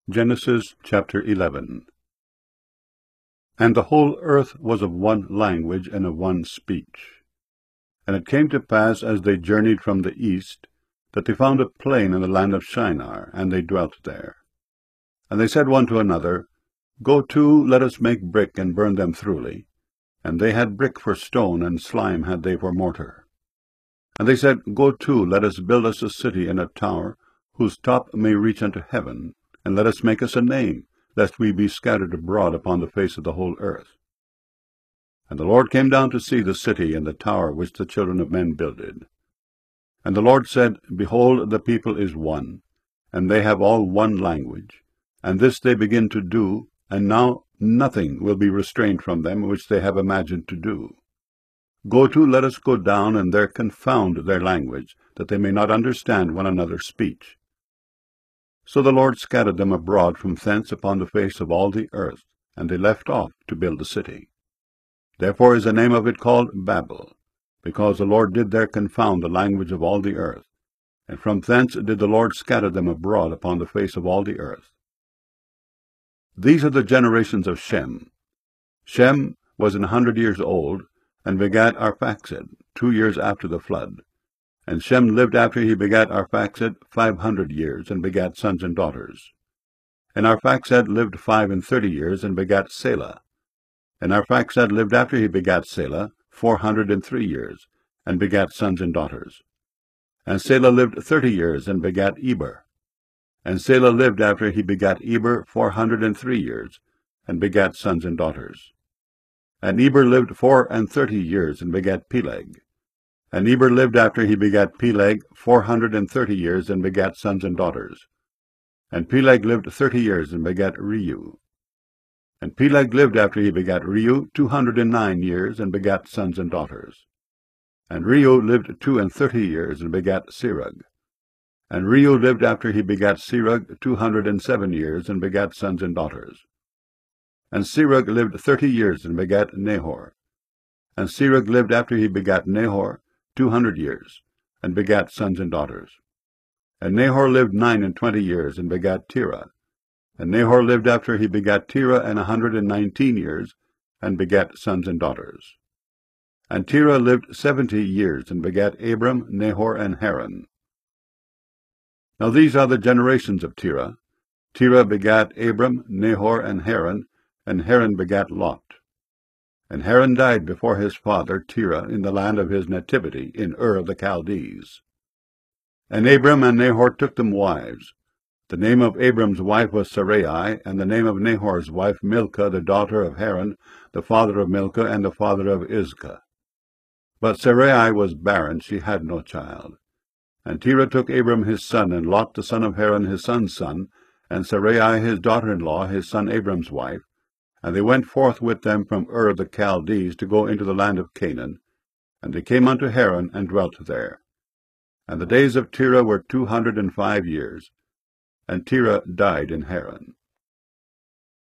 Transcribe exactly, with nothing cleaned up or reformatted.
Genesis chapter eleven. And the whole earth was of one language and of one speech. And it came to pass, as they journeyed from the east, that they found a plain in the land of Shinar, and they dwelt there. And they said one to another, Go to, let us make brick, and burn them thoroughly. And they had brick for stone, and slime had they for mortar. And they said, Go to, let us build us a city and a tower, whose top may reach unto heaven, and let us make us a name, lest we be scattered abroad upon the face of the whole earth. And the Lord came down to see the city and the tower which the children of men builded. And the Lord said, Behold, the people is one, and they have all one language, and this they begin to do, and now nothing will be restrained from them which they have imagined to do. Go to, let us go down, and there confound their language, that they may not understand one another's speech. So the Lord scattered them abroad from thence upon the face of all the earth, and they left off to build the city. Therefore is the name of it called Babel, because the Lord did there confound the language of all the earth, and from thence did the Lord scatter them abroad upon the face of all the earth. These are the generations of Shem. Shem was an hundred years old, and begat Arphaxad, two years after the flood. And Shem lived after he begat Arphaxad five hundred years, and begat sons and daughters. And Arphaxad lived five and thirty years, and begat Selah. And Arphaxad lived after he begat Selah four hundred and three years, and begat sons and daughters. And Selah lived thirty years, and begat Eber. And Selah lived after he begat Eber four hundred and three years, and begat sons and daughters. And Eber lived four and thirty years, and begat Peleg. And Eber lived after he begat Peleg four hundred and thirty years, and begat sons and daughters. And Peleg lived thirty years, and begat Reu. And Peleg lived after he begat Reu two hundred and nine years, and begat sons and daughters. And Reu lived two and thirty years, and begat Serug. And Reu lived after he begat Serug two hundred and seven years, and begat sons and daughters. And Serug lived thirty years, and begat Nahor. And Serug lived after he begat Nahor two hundred years, and begat sons and daughters. And Nahor lived nine and twenty years, and begat Terah. And Nahor lived after he begat Terah an a hundred and nineteen years, and begat sons and daughters. And Terah lived seventy years, and begat Abram, Nahor, and Haran. Now these are the generations of Terah. Terah begat Abram, Nahor, and Haran, and Haran begat Lot. And Haran died before his father Terah in the land of his nativity, in Ur of the Chaldees. And Abram and Nahor took them wives. The name of Abram's wife was Sarai, and the name of Nahor's wife Milcah, the daughter of Haran, the father of Milcah, and the father of Iscah. But Sarai was barren, she had no child. And Terah took Abram his son, and Lot the son of Haran his son's son, and Sarai his daughter-in-law, his son Abram's wife, and they went forth with them from Ur of the Chaldees to go into the land of Canaan. And they came unto Haran, and dwelt there. And the days of Terah were two hundred and five years. And Terah died in Haran.